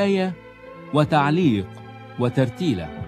رواية وتعليق وترتيلة.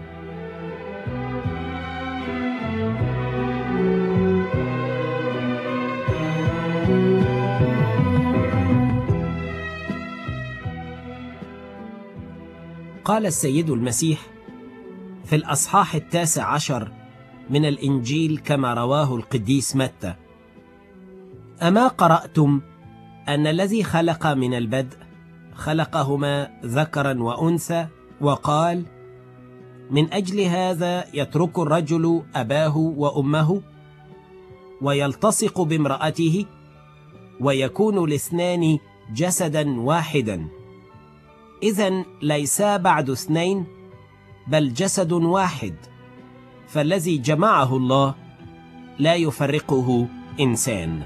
قال السيد المسيح في الأصحاح 19 من الإنجيل كما رواه القديس متى: أما قرأتم أن الذي خلق من البدء خلقهما ذكرا وأنثى، وقال: من أجل هذا يترك الرجل أباه وأمه ويلتصق بامرأته ويكون الاثنان جسدا واحدا. إذن ليسا بعد اثنين بل جسد واحد. فالذي جمعه الله لا يفرقه إنسان.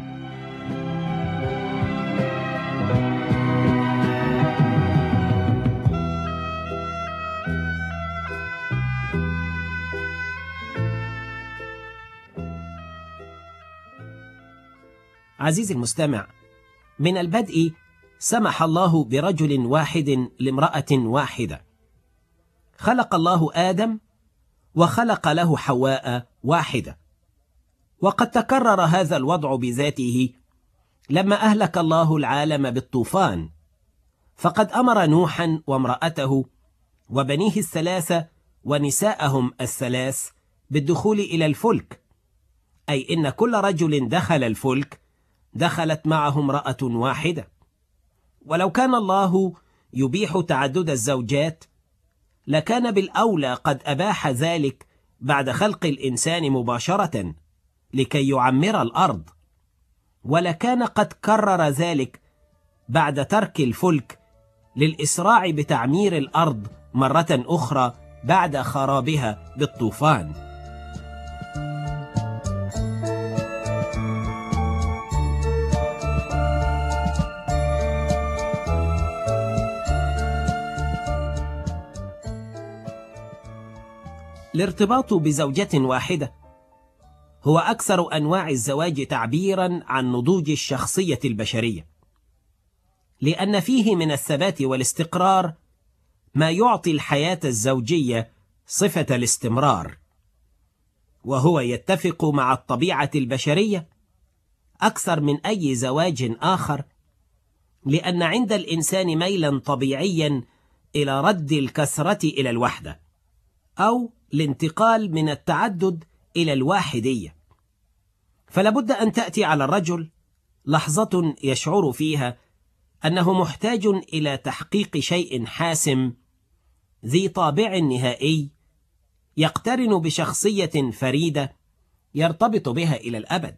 عزيزي المستمع، من البدء سمح الله برجل واحد لامرأة واحدة. خلق الله آدم وخلق له حواء واحدة. وقد تكرر هذا الوضع بذاته لما أهلك الله العالم بالطوفان، فقد أمر نوحا وامرأته وبنيه الثلاثة ونساءهم الثلاث بالدخول إلى الفلك، أي إن كل رجل دخل الفلك دخلت معه امرأة واحدة. ولو كان الله يبيح تعدد الزوجات لكان بالأولى قد أباح ذلك بعد خلق الإنسان مباشرة لكي يعمر الأرض، ولكان قد كرر ذلك بعد ترك الفلك للإسراع بتعمير الأرض مرة أخرى بعد خرابها بالطوفان. الارتباط بزوجة واحدة هو أكثر أنواع الزواج تعبيرا عن نضوج الشخصية البشرية، لأن فيه من الثبات والاستقرار ما يعطي الحياة الزوجية صفة الاستمرار، وهو يتفق مع الطبيعة البشرية أكثر من أي زواج آخر، لأن عند الإنسان ميلا طبيعيا إلى رد الكثرة إلى الوحدة، أو الانتقال من التعدد إلى الواحدية. فلابد أن تأتي على الرجل لحظة يشعر فيها أنه محتاج إلى تحقيق شيء حاسم ذي طابع نهائي يقترن بشخصية فريدة يرتبط بها إلى الأبد.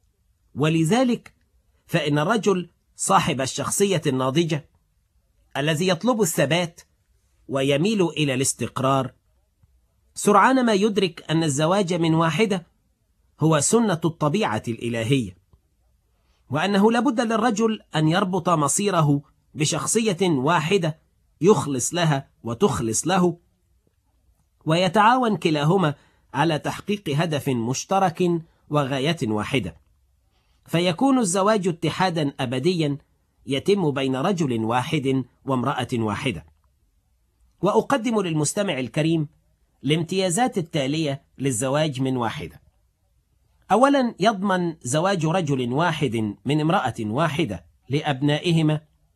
ولذلك فإن الرجل صاحب الشخصية الناضجة الذي يطلب الثبات ويميل إلى الاستقرار سرعان ما يدرك أن الزواج من واحدة هو سنة الطبيعة الإلهية، وأنه لابد للرجل أن يربط مصيره بشخصية واحدة يخلص لها وتخلص له، ويتعاون كلاهما على تحقيق هدف مشترك وغاية واحدة، فيكون الزواج اتحادا أبديا يتم بين رجل واحد وامرأة واحدة. وأقدم للمستمع الكريم الامتيازات التالية للزواج من واحدة. أولا، يضمن زواج رجل واحد من امرأة واحدة لأبنائهما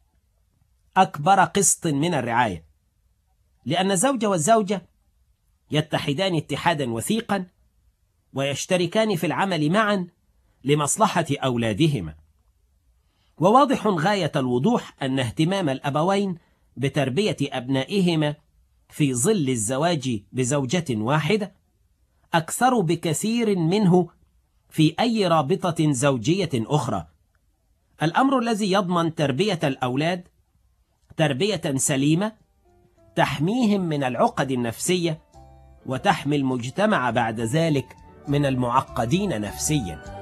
أكبر قسط من الرعاية، لأن الزوج والزوجة يتحدان اتحادا وثيقا ويشتركان في العمل معا لمصلحة أولادهما. وواضح غاية الوضوح أن اهتمام الأبوين بتربية أبنائهما في ظل الزواج بزوجة واحدة أكثر بكثير منه في أي رابطة زوجية أخرى، الأمر الذي يضمن تربية الأولاد تربية سليمة تحميهم من العقد النفسية وتحمي المجتمع بعد ذلك من المعقدين نفسيا.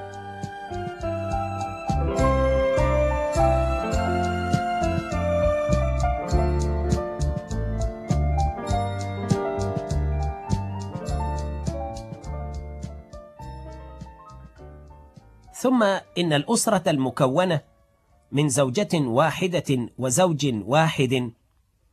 ثم إن الأسرة المكونة من زوجة واحدة وزوج واحد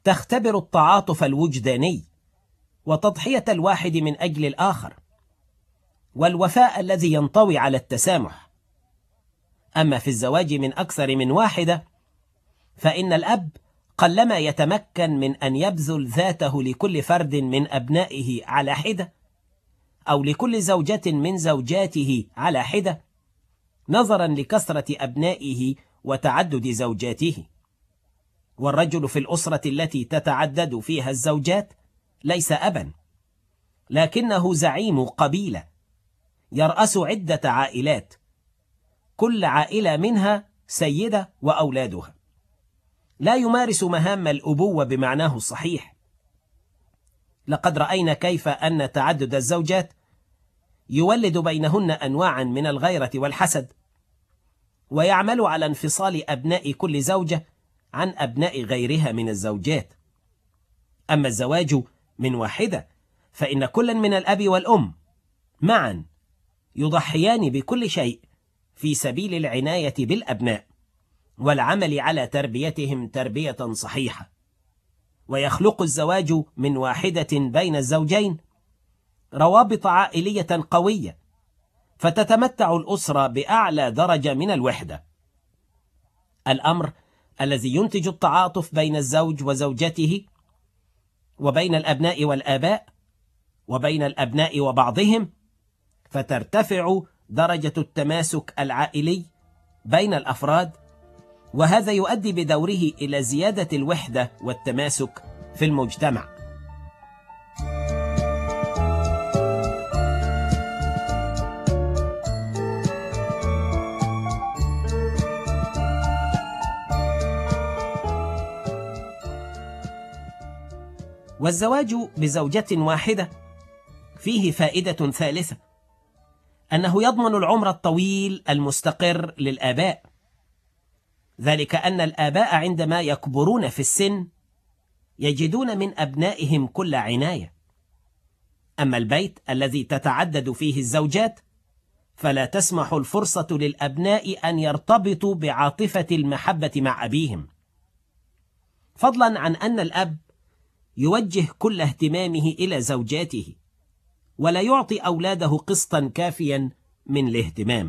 تختبر التعاطف الوجداني وتضحية الواحد من أجل الآخر، والوفاء الذي ينطوي على التسامح. أما في الزواج من أكثر من واحدة، فإن الأب قلما يتمكن من أن يبذل ذاته لكل فرد من أبنائه على حدة، أو لكل زوجة من زوجاته على حدة، نظرا لكثرة أبنائه وتعدد زوجاته. والرجل في الأسرة التي تتعدد فيها الزوجات ليس أبا، لكنه زعيم قبيلة يرأس عدة عائلات، كل عائلة منها سيدة وأولادها. لا يمارس مهام الأبوة بمعناه الصحيح. لقد رأينا كيف أن تعدد الزوجات يولد بينهن أنواعا من الغيرة والحسد، ويعمل على انفصال أبناء كل زوجة عن أبناء غيرها من الزوجات. أما الزواج من واحدة، فإن كل من الأب والأم معا يضحيان بكل شيء في سبيل العناية بالأبناء والعمل على تربيتهم تربية صحيحة. ويخلق الزواج من واحدة بين الزوجين روابط عائلية قوية، فتتمتع الأسرة بأعلى درجة من الوحدة، الأمر الذي ينتج التعاطف بين الزوج وزوجته، وبين الأبناء والآباء، وبين الأبناء وبعضهم، فترتفع درجة التماسك العائلي بين الأفراد، وهذا يؤدي بدوره إلى زيادة الوحدة والتماسك في المجتمع. والزواج بزوجة واحدة فيه فائدة ثالثة، أنه يضمن العمر الطويل المستقر للآباء، ذلك أن الآباء عندما يكبرون في السن يجدون من أبنائهم كل عناية. أما البيت الذي تتعدد فيه الزوجات فلا تسمح الفرصة للأبناء أن يرتبطوا بعاطفة المحبة مع أبيهم، فضلا عن أن الأب يوجه كل اهتمامه إلى زوجاته، ولا يعطي أولاده قسطا كافيا من الاهتمام.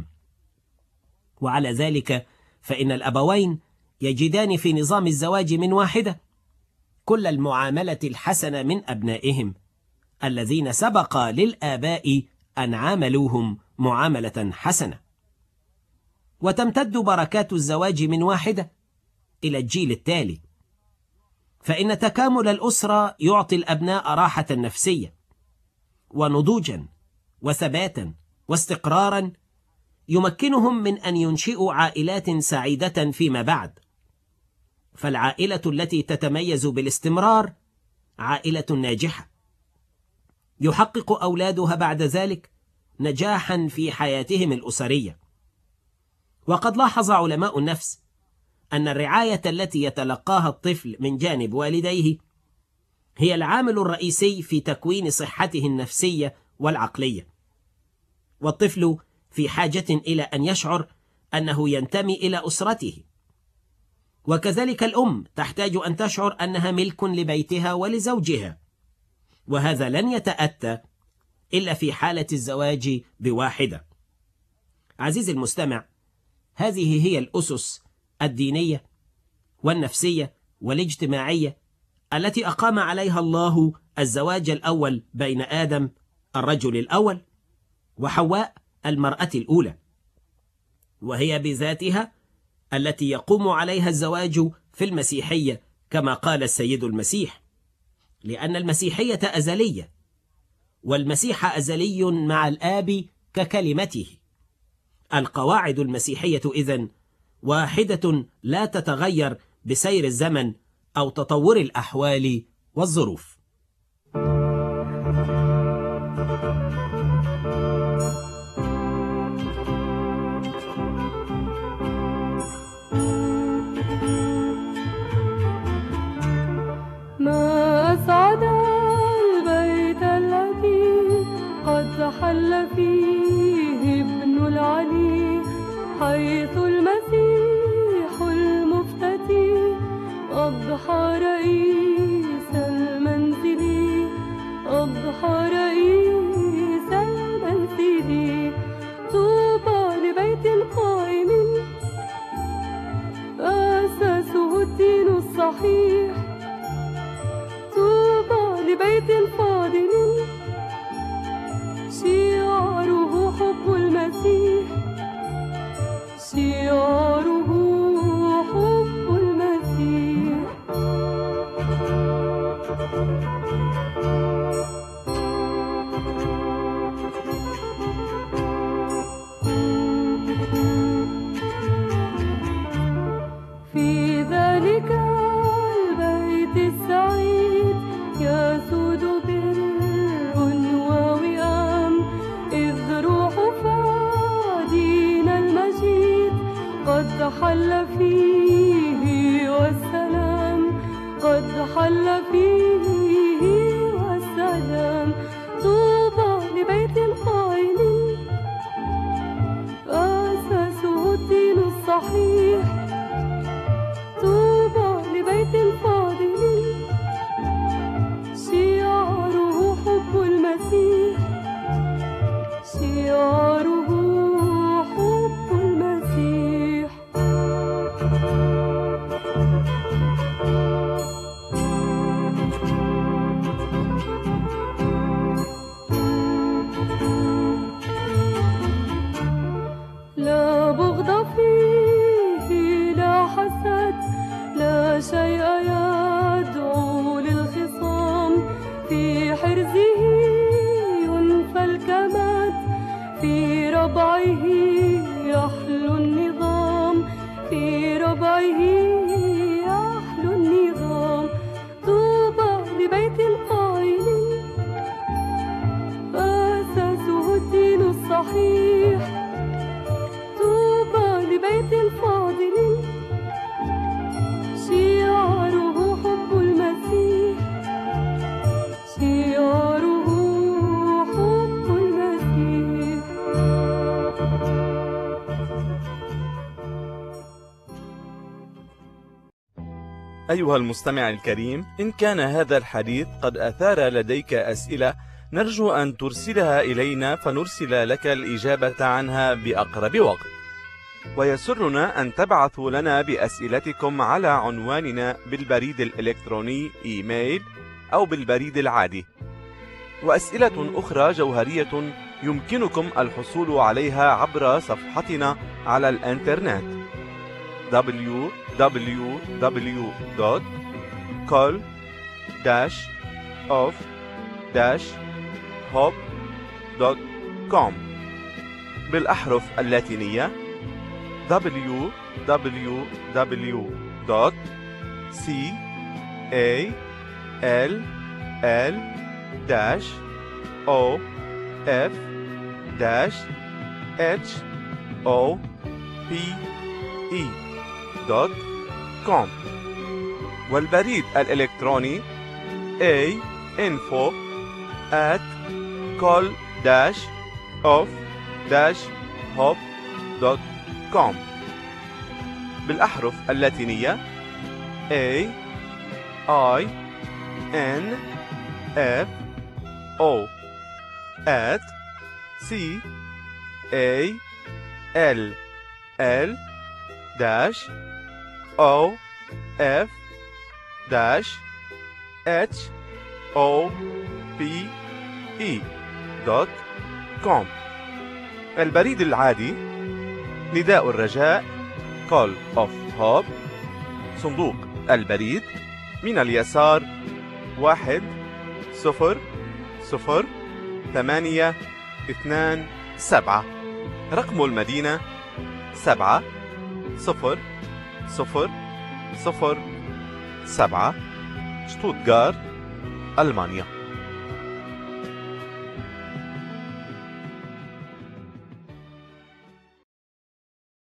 وعلى ذلك فإن الأبوين يجدان في نظام الزواج من واحدة كل المعاملة الحسنة من أبنائهم الذين سبق للآباء أن عاملوهم معاملة حسنة. وتمتد بركات الزواج من واحدة إلى الجيل التالي، فإن تكامل الأسرة يعطي الأبناء راحة نفسية ونضوجا وثباتا واستقرارا يمكنهم من أن ينشئوا عائلات سعيدة فيما بعد. فالعائلة التي تتميز بالاستمرار عائلة ناجحة، يحقق أولادها بعد ذلك نجاحا في حياتهم الأسرية. وقد لاحظ علماء النفس أن الرعاية التي يتلقاها الطفل من جانب والديه هي العامل الرئيسي في تكوين صحته النفسية والعقلية، والطفل في حاجة إلى أن يشعر أنه ينتمي إلى أسرته، وكذلك الأم تحتاج أن تشعر أنها ملك لبيتها ولزوجها، وهذا لن يتأتى إلا في حالة الزواج بواحدة. عزيزي المستمع، هذه هي الأسس الدينية والنفسية والاجتماعية التي أقام عليها الله الزواج الأول بين آدم الرجل الأول وحواء المرأة الأولى، وهي بذاتها التي يقوم عليها الزواج في المسيحية كما قال السيد المسيح، لأن المسيحية أزلية، والمسيح أزلي مع الآب ككلمته. القواعد المسيحية إذن واحدة لا تتغير بسير الزمن أو تطور الأحوال والظروف. ما أسعد البيت الذي قد حل فيه ابن العلي، حيث المسيح المفتدي أضحى رئيس شعاره حب المسيح. في ذلك البيت السعيد يسود بر ووئام، إذ روح فادينا المجيد قد حل فيه والسلام، قد حل فيه والسلام. طوبى لبيت قائم أساسه الدين الصحيح، طوبى لبيت فاضل شعاره حب المسيح، شعاره حب المسيح. لا بغض فيه، لا حسد، لا شيء يدعو للخصام. في حرزه ينفى الكماد، في ربعه يحلو النظام، في ربعه يحلو النظام. طوبى لبيت قائم أساسه الدين الصحيح، طوبى لبيت فاضل شعاره حب المسيح، شعاره حب المسيح. أيها المستمع الكريم، إن كان هذا الحديث قد أثار لديك أسئلة نرجو أن ترسلها إلينا فنرسل لك الإجابة عنها بأقرب وقت. ويسرنا أن تبعثوا لنا بأسئلتكم على عنواننا بالبريد الإلكتروني إيميل أو بالبريد العادي. وأسئلة أخرى جوهرية يمكنكم الحصول عليها عبر صفحتنا على الإنترنت www.col-of-hope.com بالأحرف اللاتينية www.call-of-hope.com والبريد الإلكتروني info@col-of-hope.com بالأحرف اللاتينية info@call-of-hope.com البريد العادي نداء الرجاء Call of Hope، صندوق البريد من اليسار 10027، رقم المدينة 70007، شتوتغارت، ألمانيا.